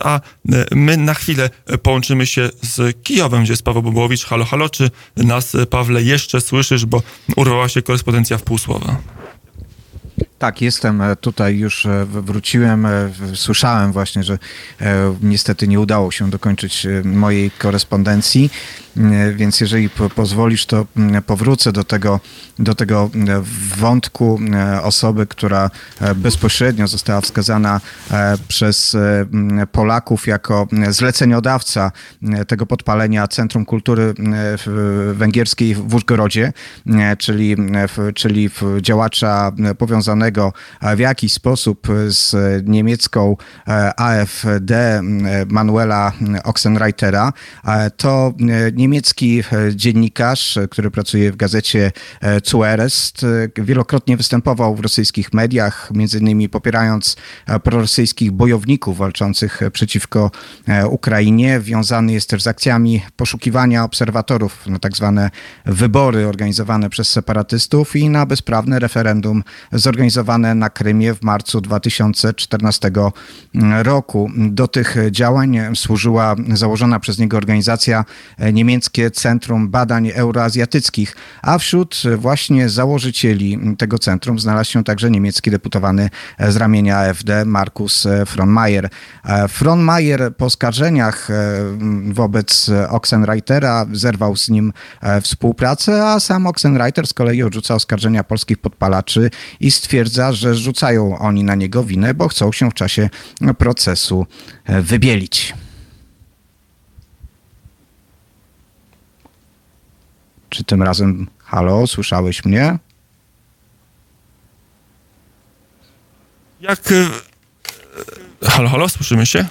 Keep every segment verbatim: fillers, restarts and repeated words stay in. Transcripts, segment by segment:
a my na chwilę połączymy się z Kijowem, gdzie jest Paweł Bobołowicz. Halo, halo, czy nas, Pawle, jeszcze słyszysz, bo urwała się korespondencja w pół słowa. Tak, jestem tutaj, już wróciłem. Słyszałem właśnie, że niestety nie udało się dokończyć mojej korespondencji, więc jeżeli pozwolisz, to powrócę do tego, do tego wątku osoby, która bezpośrednio została wskazana przez Polaków jako zleceniodawca tego podpalenia Centrum Kultury Węgierskiej w Użgorodzie, czyli, czyli działacza powiązanego w jakiś sposób z niemiecką A F D Manuela Oxenreitera. To niemiecki dziennikarz, który pracuje w gazecie Zuerst, wielokrotnie występował w rosyjskich mediach, między innymi popierając prorosyjskich bojowników walczących przeciwko Ukrainie. Wiązany jest też z akcjami poszukiwania obserwatorów na tak zwane wybory organizowane przez separatystów i na bezprawne referendum zorganizowane na Krymie w marcu dwa tysiące czternastego roku. Do tych działań służyła założona przez niego organizacja Niemieckie Centrum Badań Euroazjatyckich, a wśród właśnie założycieli tego centrum znalazł się także niemiecki deputowany z ramienia A F D Markus Frohnmayer. Frohnmayer po oskarżeniach wobec Oxenreitera zerwał z nim współpracę, a sam Oxenreiter z kolei odrzuca oskarżenia polskich podpalaczy i stwierdza, że rzucają oni na niego winę, bo chcą się w czasie procesu wybielić. Czy tym razem, halo, słyszałeś mnie? Jak... Halo, halo, słyszymy się?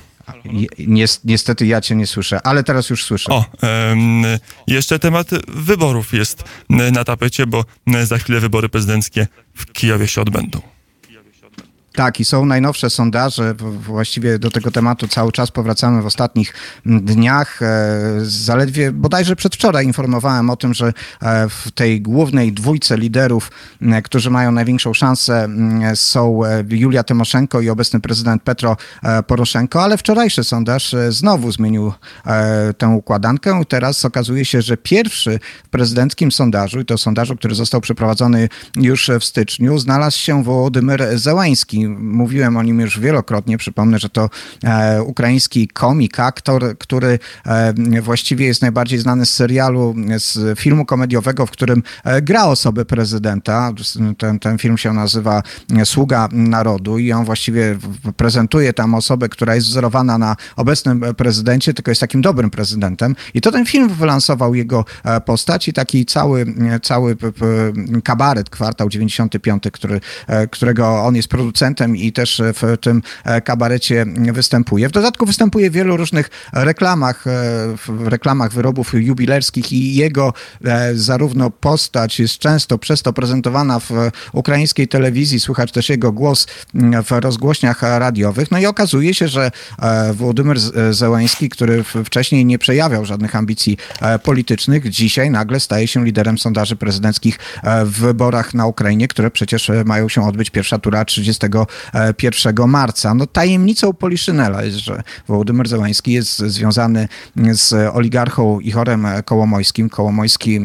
Niestety ja cię nie słyszę, ale teraz już słyszę. O, um, jeszcze temat wyborów jest na tapecie, bo za chwilę wybory prezydenckie w Kijowie się odbędą. Tak, i są najnowsze sondaże. Właściwie do tego tematu cały czas powracamy w ostatnich dniach. Zaledwie bodajże przedwczoraj informowałem o tym, że w tej głównej dwójce liderów, którzy mają największą szansę, są Julia Tymoszenko i obecny prezydent Petro Poroszenko, ale wczorajszy sondaż znowu zmienił tę układankę. Teraz okazuje się, że pierwszy w prezydenckim sondażu, i to sondażu, który został przeprowadzony już w styczniu, znalazł się Wołodymyr Zełański. Mówiłem o nim już wielokrotnie. Przypomnę, że to e, ukraiński komik, aktor, który e, właściwie jest najbardziej znany z serialu, z filmu komediowego, w którym e, gra osobę prezydenta. Ten, ten film się nazywa Sługa Narodu i on właściwie prezentuje tam osobę, która jest wzorowana na obecnym prezydencie, tylko jest takim dobrym prezydentem. I to ten film wylansował jego postać i taki cały, cały kabaret Kwartał dziewięćdziesiąty piąty, który, którego on jest producentem i też w tym kabarecie występuje. W dodatku występuje w wielu różnych reklamach, w reklamach wyrobów jubilerskich i jego zarówno postać jest często przez to prezentowana w ukraińskiej telewizji, słychać też jego głos w rozgłośniach radiowych. No i okazuje się, że Wołodymyr Zełański, który wcześniej nie przejawiał żadnych ambicji politycznych, dzisiaj nagle staje się liderem sondaży prezydenckich w wyborach na Ukrainie, które przecież mają się odbyć pierwsza tura trzydziestego pierwszego marca. No tajemnicą Poliszynela jest, że Wołodymyr Zełański jest związany z oligarchą Ichorem Kołomojskim. Kołomojski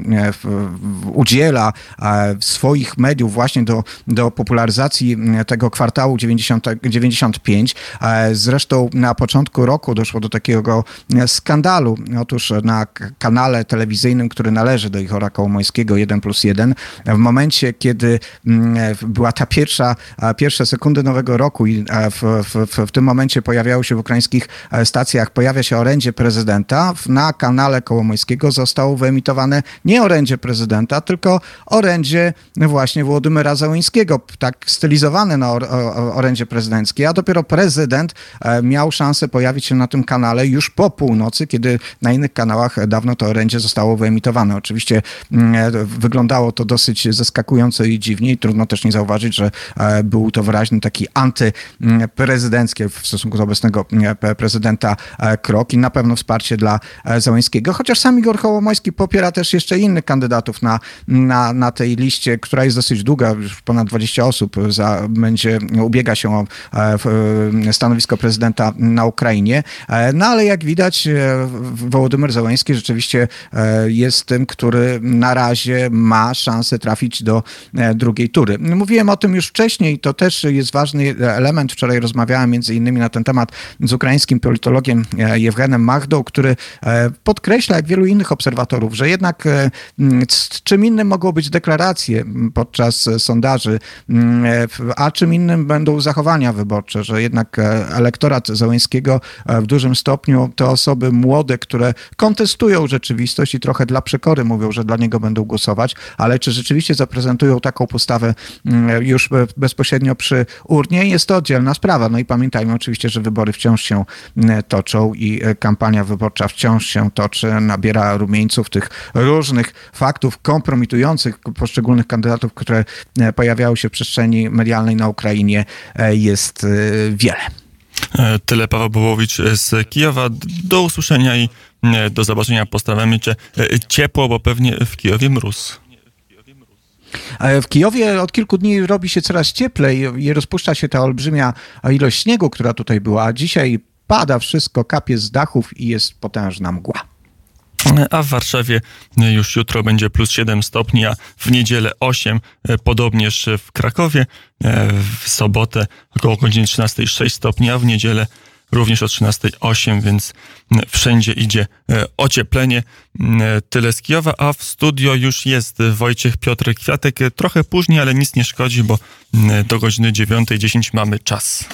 udziela swoich mediów właśnie do, do popularyzacji tego kwartału dziewięćdziesiąt pięć. Zresztą na początku roku doszło do takiego skandalu. Otóż na kanale telewizyjnym, który należy do Ichora Kołomojskiego, jeden plus jeden, w momencie, kiedy była ta pierwsza, pierwsze sekundy nowego roku i w, w, w tym momencie pojawiały się w ukraińskich stacjach, pojawia się orędzie prezydenta, na kanale Kołomojskiego zostało wyemitowane nie orędzie prezydenta, tylko orędzie właśnie Wołodymyra Zełańskiego, tak stylizowane na or, orędzie prezydenckie, a dopiero prezydent miał szansę pojawić się na tym kanale już po północy, kiedy na innych kanałach dawno to orędzie zostało wyemitowane. Oczywiście wyglądało to dosyć zaskakująco i dziwnie i trudno też nie zauważyć, że był to wyraźny powiedzmy taki antyprezydencki w stosunku do obecnego prezydenta krok i na pewno wsparcie dla Załęskiego. Chociaż sam Igor Kołomoyski popiera też jeszcze innych kandydatów na, na, na tej liście, która jest dosyć długa, już ponad dwadzieścia osób za, będzie, ubiega się o stanowisko prezydenta na Ukrainie. No ale jak widać, Wołodymyr Załęski rzeczywiście jest tym, który na razie ma szansę trafić do drugiej tury. Mówiłem o tym już wcześniej, to też jest ważny element. Wczoraj rozmawiałem między innymi na ten temat z ukraińskim politologiem Jewgenem Machdą, który podkreśla, jak wielu innych obserwatorów, że jednak czym innym mogą być deklaracje podczas sondaży, a czym innym będą zachowania wyborcze, że jednak elektorat Załęskiego w dużym stopniu to osoby młode, które kontestują rzeczywistość i trochę dla przekory mówią, że dla niego będą głosować, ale czy rzeczywiście zaprezentują taką postawę już bezpośrednio przy urnie, jest to oddzielna sprawa. No i pamiętajmy oczywiście, że wybory wciąż się toczą i kampania wyborcza wciąż się toczy, nabiera rumieńców tych różnych faktów kompromitujących poszczególnych kandydatów, które pojawiały się w przestrzeni medialnej na Ukrainie, jest wiele. Tyle Paweł Bołowicz z Kijowa. Do usłyszenia i do zobaczenia. Pozdrawiamy cię ciepło, bo pewnie w Kijowie mróz. W Kijowie od kilku dni robi się coraz cieplej i rozpuszcza się ta olbrzymia ilość śniegu, która tutaj była, a dzisiaj pada wszystko, kapie z dachów i jest potężna mgła. A w Warszawie już jutro będzie plus siedem stopni, a w niedzielę osiem, podobnież w Krakowie. W sobotę około godziny trzynastej sześć stopni, a w niedzielę również o trzynastej osiem, więc wszędzie idzie ocieplenie. Tyle z Kijowa, a w studio już jest Wojciech Piotr Kwiatek. Trochę później, ale nic nie szkodzi, bo do godziny dziewiątej dziesięć mamy czas.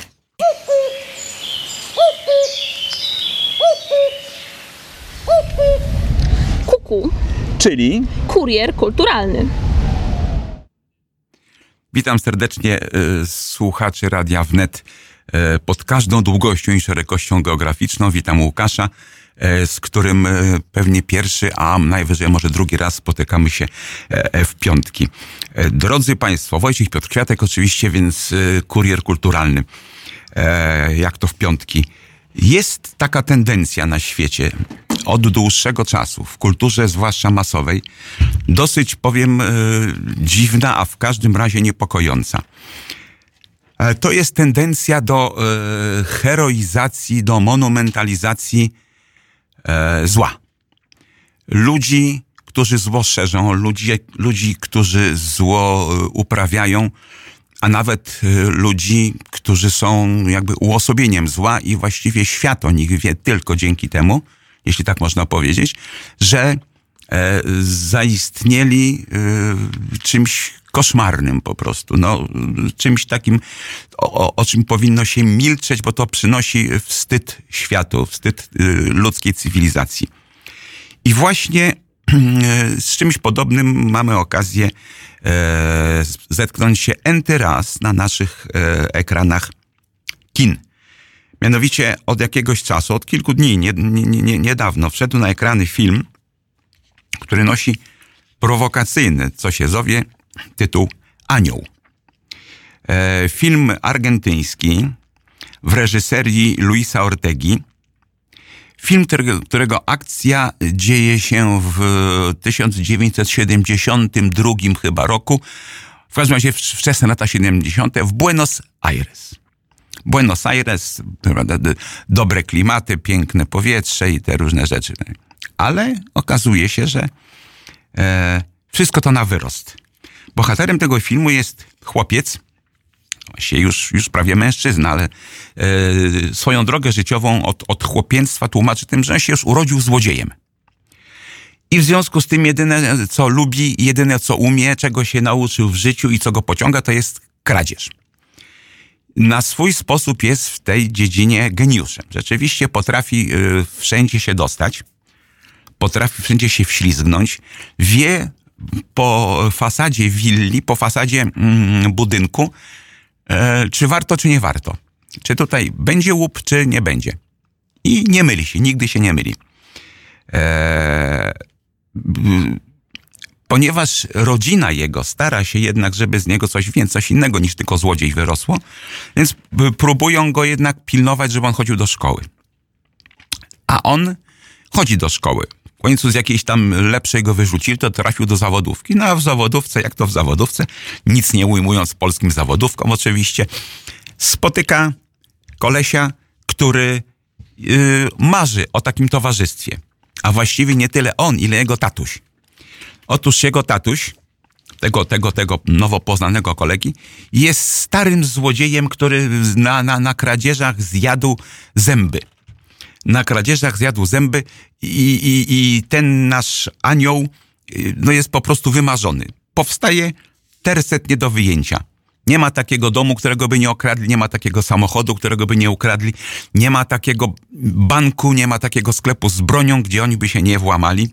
Kuku, Czyli? kurier kulturalny. Witam serdecznie y, słuchaczy Radia Wnet y, pod każdą długością i szerokością geograficzną. Witam Łukasza, y, z którym y, pewnie pierwszy, a najwyżej może drugi raz spotykamy się y, w piątki. Y, drodzy Państwo, Wojciech Piotr Kwiatek oczywiście, więc y, kurier kulturalny. Y, jak to w piątki? Jest taka tendencja na świecie od dłuższego czasu, w kulturze zwłaszcza masowej, dosyć, powiem, e, dziwna, a w każdym razie niepokojąca. E, to jest tendencja do e, heroizacji, do monumentalizacji e, zła. Ludzi, którzy zło szerzą, ludzi, ludzi, którzy zło uprawiają, a nawet ludzi, którzy są jakby uosobieniem zła i właściwie świat o nich wie tylko dzięki temu, jeśli tak można powiedzieć, że e, zaistnieli e, czymś koszmarnym po prostu, no, czymś takim, o, o czym powinno się milczeć, bo to przynosi wstyd światu, wstyd e, ludzkiej cywilizacji. I właśnie e, z czymś podobnym mamy okazję e, zetknąć się enty raz na naszych e, ekranach kin. Mianowicie od jakiegoś czasu, od kilku dni, nie, nie, nie, niedawno, wszedł na ekrany film, który nosi prowokacyjny, co się zowie, tytuł Anioł. E, film argentyński w reżyserii Luisa Ortegi. Film, którego, którego akcja dzieje się w tysiąc dziewięćset siedemdziesiątym drugim chyba roku, w każdym razie wczesne lata siedemdziesiąte w Buenos Aires. Buenos Aires, prawda, dobre klimaty, piękne powietrze i te różne rzeczy. Ale okazuje się, że e, wszystko to na wyrost. Bohaterem tego filmu jest chłopiec, właściwie już, już prawie mężczyzna, ale e, swoją drogę życiową od, od chłopięctwa tłumaczy tym, że on się już urodził złodziejem. I w związku z tym jedyne, co lubi, jedyne, co umie, czego się nauczył w życiu i co go pociąga, to jest kradzież. Na swój sposób jest w tej dziedzinie geniuszem. Rzeczywiście potrafi y, wszędzie się dostać, potrafi wszędzie się wślizgnąć, wie po fasadzie willi, po fasadzie mm, budynku, y, czy warto, czy nie warto. Czy tutaj będzie łup, czy nie będzie. I nie myli się, nigdy się nie myli. Eee, ponieważ rodzina jego stara się jednak, żeby z niego coś więcej, coś innego niż tylko złodziej wyrosło, więc próbują go jednak pilnować, żeby on chodził do szkoły. A on chodzi do szkoły. W końcu z jakiejś tam lepszej go wyrzucili, to trafił do zawodówki. No a w zawodówce, jak to w zawodówce, nic nie ujmując polskim zawodówkom oczywiście, spotyka kolesia, który yy, marzy o takim towarzystwie. A właściwie nie tyle on, ile jego tatuś. Otóż jego tatuś, tego, tego, tego nowo poznanego kolegi, jest starym złodziejem, który na, na, na kradzieżach zjadł zęby. Na kradzieżach zjadł zęby i, i, i ten nasz anioł no jest po prostu wymarzony. Powstaje tercet nie do wyjęcia. Nie ma takiego domu, którego by nie okradli, nie ma takiego samochodu, którego by nie ukradli, nie ma takiego banku, nie ma takiego sklepu z bronią, gdzie oni by się nie włamali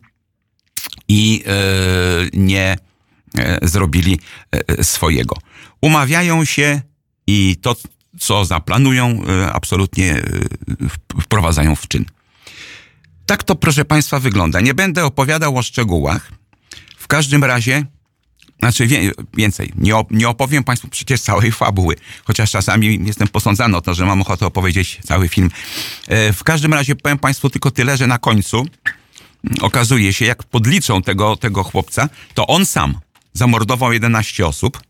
i e, nie e, zrobili e, swojego. Umawiają się i to, co zaplanują, e, absolutnie e, wprowadzają w czyn. Tak to, proszę Państwa, wygląda. Nie będę opowiadał o szczegółach. W każdym razie, znaczy wie, więcej, nie, op, nie opowiem Państwu przecież całej fabuły, chociaż czasami jestem posądzany o to, że mam ochotę opowiedzieć cały film. E, w każdym razie powiem Państwu tylko tyle, że na końcu okazuje się, jak podliczą tego, tego chłopca, to on sam zamordował jedenaście osób.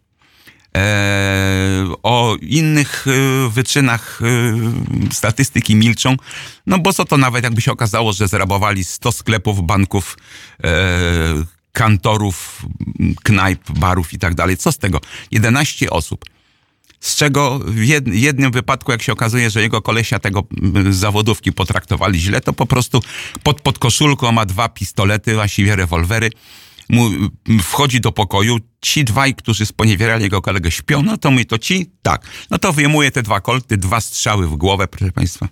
E, o innych e, wyczynach e, statystyki milczą, no bo co to nawet jakby się okazało, że zrabowali sto sklepów, banków, e, kantorów, knajp, barów i tak dalej. Co z tego? jedenaście osób. Z czego w jednym wypadku, jak się okazuje, że jego kolesia tego z zawodówki potraktowali źle, to po prostu pod, pod koszulką ma dwa pistolety, właściwie rewolwery. Mu wchodzi do pokoju, ci dwaj, którzy sponiewierali jego kolegę, śpią, no to mówi, to ci? Tak. No to wyjmuje te dwa kolty, dwa strzały w głowę, proszę Państwa.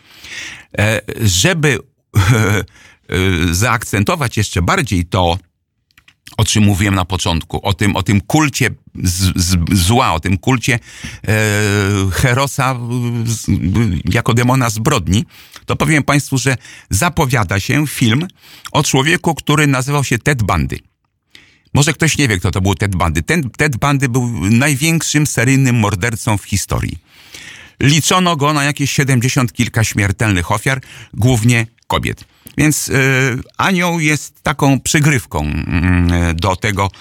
E, żeby e, zaakcentować jeszcze bardziej to, o czym mówiłem na początku, o tym, o tym kulcie z, z, zła, o tym kulcie e, Herosa z, jako demona zbrodni, to powiem Państwu, że zapowiada się film o człowieku, który nazywał się Ted Bundy. Może ktoś nie wie, kto to był Ted Bundy. Ten Ted Bundy był największym seryjnym mordercą w historii. Liczono go na jakieś siedemdziesiąt kilka śmiertelnych ofiar, głównie kobiet. Więc y, anioł jest taką przygrywką y, do tego,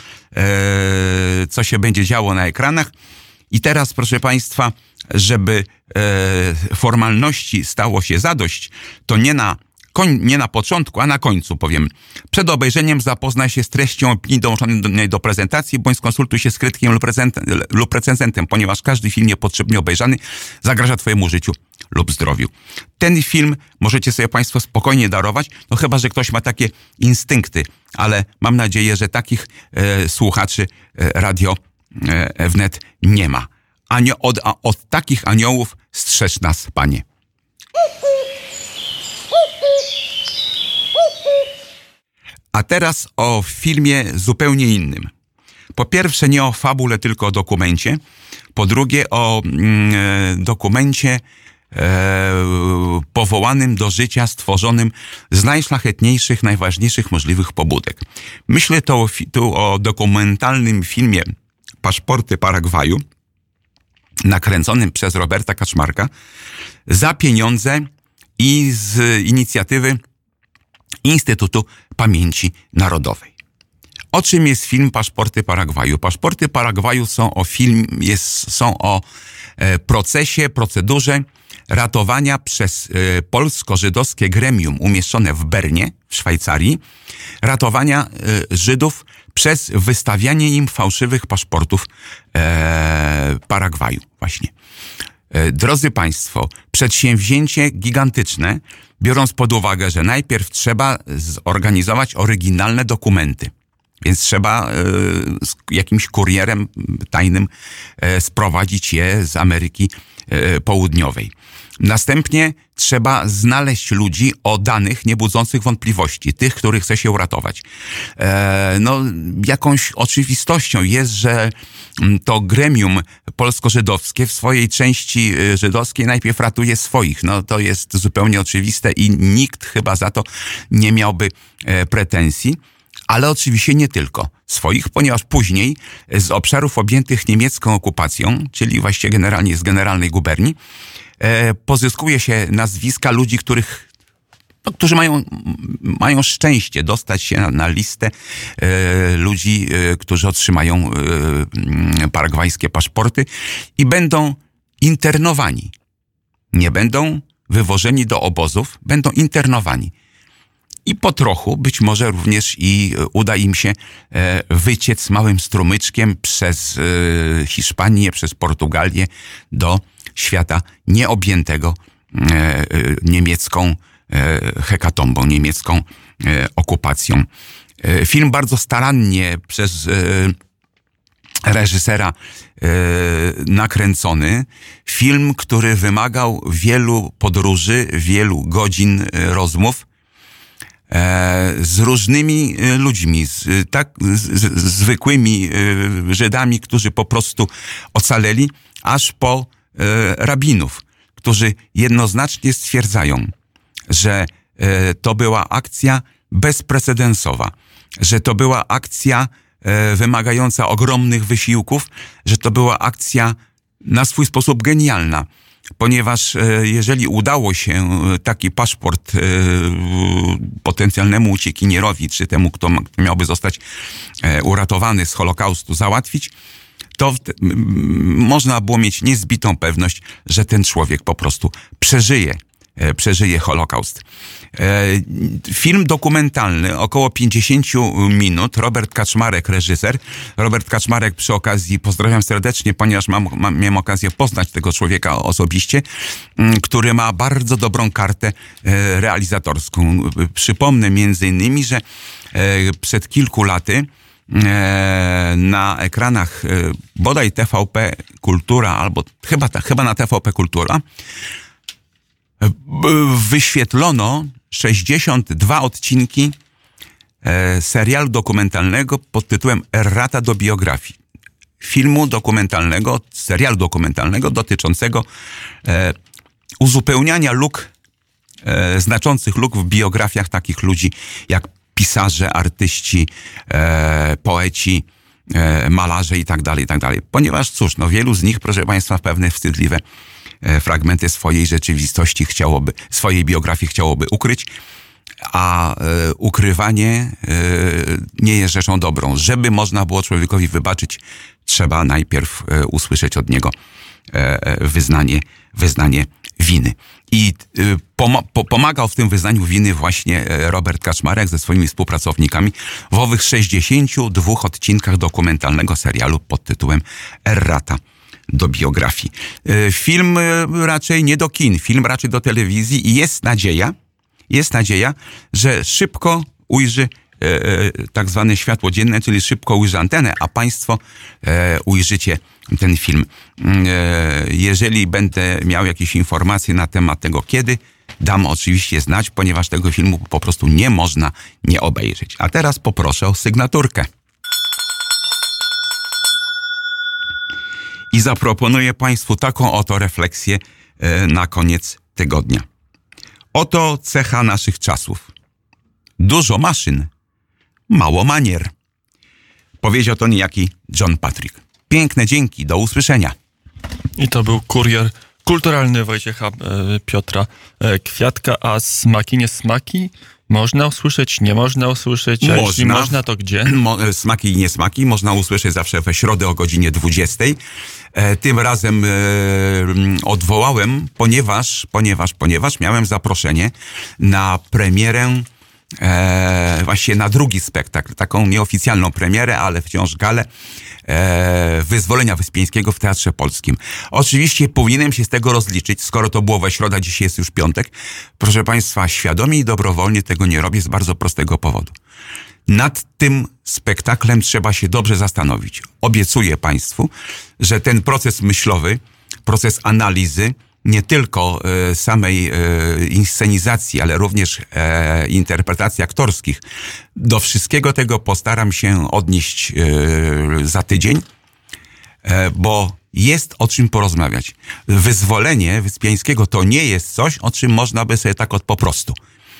y, co się będzie działo na ekranach. I teraz, proszę Państwa, żeby y, formalności stało się zadość, to nie na, koń, nie na początku, a na końcu powiem. Przed obejrzeniem zapoznaj się z treścią opinii dołączonej do, do prezentacji, bądź skonsultuj się z krytykiem lub, recenzent, lub recenzentem, ponieważ każdy film niepotrzebnie obejrzany zagraża Twojemu życiu lub zdrowiu. Ten film możecie sobie Państwo spokojnie darować, no chyba że ktoś ma takie instynkty, ale mam nadzieję, że takich e, słuchaczy e, Radio e, Wnet nie ma. Anio, od, a, od takich aniołów strzeż nas, Panie. A teraz o filmie zupełnie innym. Po pierwsze nie o fabule, tylko o dokumencie. Po drugie o mm, dokumencie e, powołanym do życia, stworzonym z najszlachetniejszych, najważniejszych możliwych pobudek. Myślę to, tu o dokumentalnym filmie Paszporty Paragwaju, nakręconym przez Roberta Kaczmarka za pieniądze i z inicjatywy Instytutu Pamięci Narodowej. O czym jest film Paszporty Paragwaju? Paszporty Paragwaju są o film, jest, są o e, procesie, procedurze ratowania przez e, polsko-żydowskie gremium umieszczone w Bernie, w Szwajcarii, ratowania e, Żydów przez wystawianie im fałszywych paszportów e, Paragwaju właśnie. E, drodzy Państwo, przedsięwzięcie gigantyczne, biorąc pod uwagę, że najpierw trzeba zorganizować oryginalne dokumenty. Więc trzeba e, z jakimś kurierem tajnym e, sprowadzić je z Ameryki e, Południowej. Następnie trzeba znaleźć ludzi o danych niebudzących wątpliwości, tych, których chce się uratować. E, no, jakąś oczywistością jest, że to gremium polsko-żydowskie w swojej części żydowskiej najpierw ratuje swoich. No, to jest zupełnie oczywiste i nikt chyba za to nie miałby e, pretensji. Ale oczywiście nie tylko. swoich, ponieważ później z obszarów objętych niemiecką okupacją, czyli właściwie generalnie z generalnej guberni, e, pozyskuje się nazwiska ludzi, których no, którzy mają, mają szczęście dostać się na, na listę e, ludzi, e, którzy otrzymają e, paragwajskie paszporty i będą internowani. Nie będą wywożeni do obozów, będą internowani. I po trochu, być może również i uda im się e, wyciec małym strumyczkiem przez e, Hiszpanię, przez Portugalię do świata nieobjętego e, e, niemiecką e, hekatombą, niemiecką e, okupacją. E, film bardzo starannie przez e, reżysera e, nakręcony. Film, który wymagał wielu podróży, wielu godzin e, rozmów z różnymi ludźmi, z, tak z, z, zwykłymi Żydami, którzy po prostu ocaleli, aż po e, rabinów, którzy jednoznacznie stwierdzają, że e, to była akcja bezprecedensowa, że to była akcja e, wymagająca ogromnych wysiłków, że to była akcja na swój sposób genialna. Ponieważ jeżeli udało się taki paszport potencjalnemu uciekinierowi, czy temu, kto miałby zostać uratowany z Holokaustu, załatwić, to można było mieć niezbitą pewność, że ten człowiek po prostu przeżyje, przeżyje Holokaust. Film dokumentalny, około pięćdziesiąt minut, Robert Kaczmarek, reżyser. Robert Kaczmarek, przy okazji pozdrawiam serdecznie, ponieważ mam, mam, miałem okazję poznać tego człowieka osobiście, który ma bardzo dobrą kartę realizatorską. Przypomnę między innymi, że przed kilku laty na ekranach bodaj T V P Kultura, albo chyba, chyba na T V P Kultura, wyświetlono sześćdziesiąt dwa odcinki e, serialu dokumentalnego pod tytułem Errata do biografii. Filmu dokumentalnego, serialu dokumentalnego dotyczącego e, uzupełniania luk, e, znaczących luk w biografiach takich ludzi jak pisarze, artyści, e, poeci, e, malarze i tak dalej, i tak dalej. Ponieważ cóż, no wielu z nich, proszę Państwa, pewne wstydliwe fragmenty swojej rzeczywistości chciałoby, swojej biografii chciałoby ukryć, a e, ukrywanie e, nie jest rzeczą dobrą. Żeby można było człowiekowi wybaczyć, trzeba najpierw e, usłyszeć od niego e, wyznanie, wyznanie winy. I e, pom- po- pomagał w tym wyznaniu winy właśnie Robert Kaczmarek ze swoimi współpracownikami w owych sześćdziesięciu dwóch odcinkach dokumentalnego serialu pod tytułem Errata do biografii. Film raczej nie do kin, film raczej do telewizji i jest nadzieja, jest nadzieja, że szybko ujrzy e, tak zwane światło dzienne, czyli szybko ujrzy antenę, a Państwo e, ujrzycie ten film. E, jeżeli będę miał jakieś informacje na temat tego kiedy, dam oczywiście znać, ponieważ tego filmu po prostu nie można nie obejrzeć. A teraz poproszę o sygnaturkę. I zaproponuję Państwu taką oto refleksję e, na koniec tygodnia. Oto cecha naszych czasów. Dużo maszyn, mało manier. Powiedział to niejaki John Patrick. Piękne dzięki, do usłyszenia. I to był kurier kulturalny Wojciecha e, Piotra e, Kwiatka, a smaki, nie smaki? Można usłyszeć, nie można usłyszeć, a można, jeśli można, to gdzie? Mo- smaki i niesmaki można usłyszeć zawsze we środę o godzinie dwudziestej. E, tym razem e, odwołałem, ponieważ, ponieważ, ponieważ miałem zaproszenie na premierę, e, właśnie na drugi spektakl, taką nieoficjalną premierę, ale wciąż galę e, Wyzwolenia Wyspiańskiego w Teatrze Polskim. Oczywiście powinienem się z tego rozliczyć, skoro to było we środę, dzisiaj jest już piątek. Proszę Państwa, świadomie i dobrowolnie tego nie robię z bardzo prostego powodu. Nad tym spektaklem trzeba się dobrze zastanowić. Obiecuję Państwu, że ten proces myślowy, proces analizy, nie tylko e, samej e, inscenizacji, ale również e, interpretacji aktorskich, do wszystkiego tego postaram się odnieść e, za tydzień, e, bo jest o czym porozmawiać. Wyzwolenie Wyspiańskiego to nie jest coś, o czym można by sobie tak od po prostu.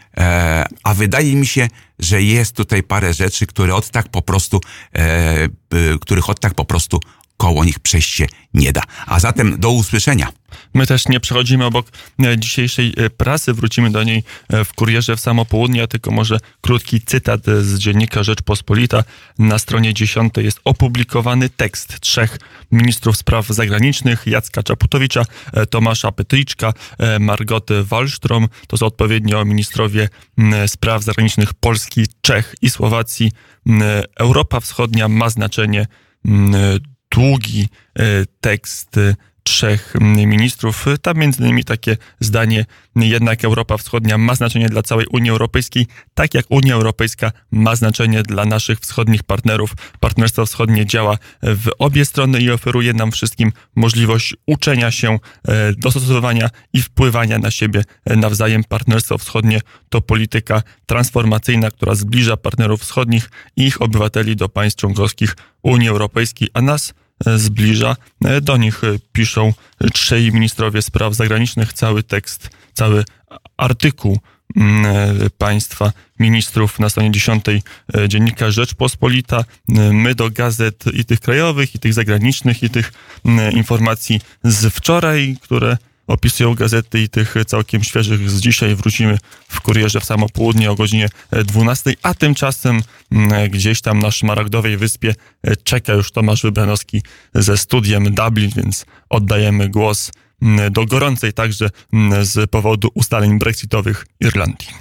e, a wydaje mi się, że jest tutaj parę rzeczy, które od tak po prostu, e, których od tak po prostu koło nich przejść się nie da. A zatem do usłyszenia. My też nie przechodzimy obok dzisiejszej prasy, wrócimy do niej w Kurierze w samo południe, tylko może krótki cytat z dziennika Rzeczpospolita. Na stronie dziesiątej jest opublikowany tekst trzech ministrów spraw zagranicznych, Jacka Czaputowicza, Tomasza Petryczka, Margoty Wallström. To są odpowiednio ministrowie spraw zagranicznych Polski, Czech i Słowacji. Europa Wschodnia ma znaczenie. Długi tekst trzech ministrów. Tam między innymi takie zdanie: jednak Europa Wschodnia ma znaczenie dla całej Unii Europejskiej, tak jak Unia Europejska ma znaczenie dla naszych wschodnich partnerów. Partnerstwo Wschodnie działa w obie strony i oferuje nam wszystkim możliwość uczenia się, dostosowywania i wpływania na siebie nawzajem. Partnerstwo Wschodnie to polityka transformacyjna, która zbliża partnerów wschodnich i ich obywateli do państw członkowskich Unii Europejskiej, a nas zbliża do nich, piszą trzej ministrowie spraw zagranicznych. Cały tekst, cały artykuł państwa ministrów na stronie dziesiątej dziennika Rzeczpospolita. My do gazet i tych krajowych, i tych zagranicznych, i tych informacji z wczoraj, które opisują gazety, i tych całkiem świeżych z dzisiaj wrócimy w Kurierze w samo południe o godzinie dwunastej, a tymczasem gdzieś tam na Szmaragdowej Wyspie czeka już Tomasz Wybranowski ze studiem Dublin, więc oddajemy głos do gorącej także z powodu ustaleń brexitowych Irlandii.